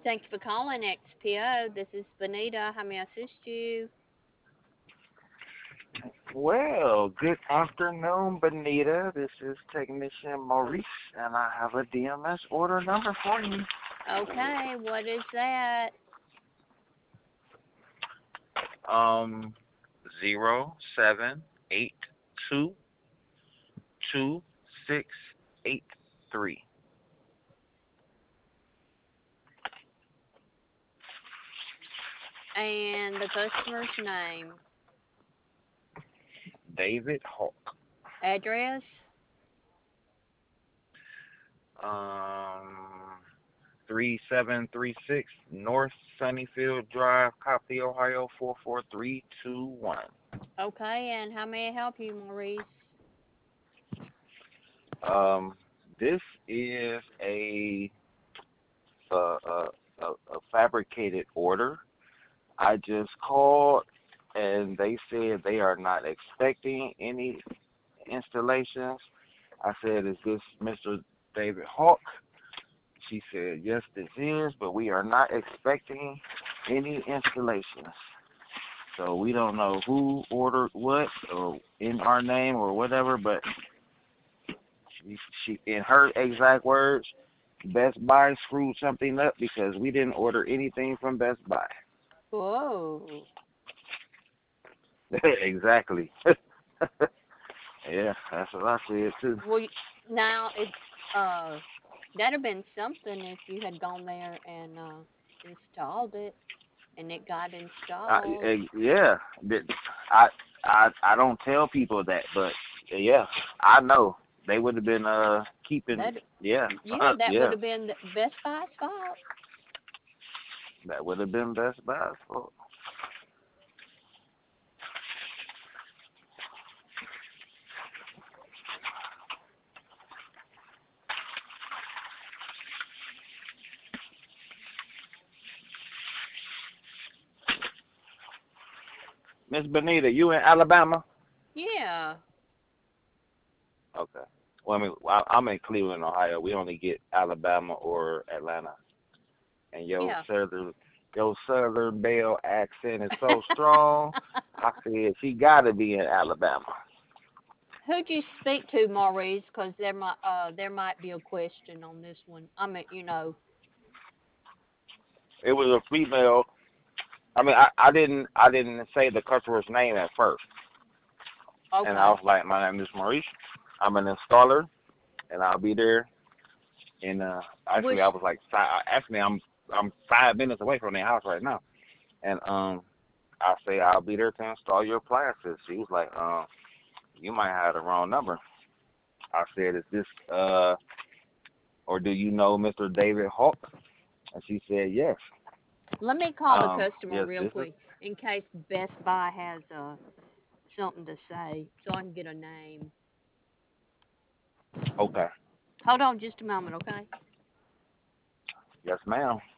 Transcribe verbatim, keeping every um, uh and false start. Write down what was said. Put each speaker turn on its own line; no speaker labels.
Thank you for calling X P O. This is Benita. How may I assist you?
Well, good afternoon, Benita. This is Technician Maurice, and I have a D M S order number for you.
Okay, what is that?
Um, zero seven eight two two six eight three.
And the customer's name,
David Hawk.
address.
Um, three seven three six North Sunnyfield Drive, Copley, Ohio four four three two one.
Okay, and how may I help you, Maurice?
Um, this is a a, a a a fabricated order. I just called and they said they are not expecting any installations. I said, "Is this Mister David Hawk?" She said, "Yes, this is, but we are not expecting any installations. So we don't know who ordered what or in our name or whatever, but she, she in her exact words, Best Buy screwed something up because we didn't order anything from Best Buy."
Whoa.
Exactly. Yeah, that's what I said too.
Well, y- now it uh that'd have been something if you had gone there and uh installed it and it got
I,
installed.
I, yeah, but I I I don't tell people that, but yeah, I know they would have been uh keeping.
That
Yeah,
yeah, that would
yeah,
have been the Best Buy's fault.
that would have been Best Buy's fault. Miss Benita, you in Alabama?
Yeah.
Okay. Well, I mean, I- I'm in Cleveland, Ohio. We only get Alabama or Atlanta. And your
Yeah.
southern, your Southern Belle accent is so strong. I said she got to be in Alabama.
Who'd you speak to, Maurice? Because there might uh there might be a question on this one. I mean, you know.
It was a female. I mean, I, I didn't I didn't say the customer's name at first, and I
Okay.
was like, "My name is Maurice. I'm an installer, and I'll be there." And uh,
Was
actually, I was like, fi- actually, I'm I'm five minutes away from their house right now, and um, I say I'll be there to install your appliances. She was like, um, "You might have the wrong number." I said, "Is this uh, or do you know Mister David Hawk?" And she said, "Yes."
let me call the
Um,
customer
yes,
real
this is
quick in case Best Buy has uh something to say, so I can get a name.
okay.
Hold on just a moment, okay?
Yes, ma'am.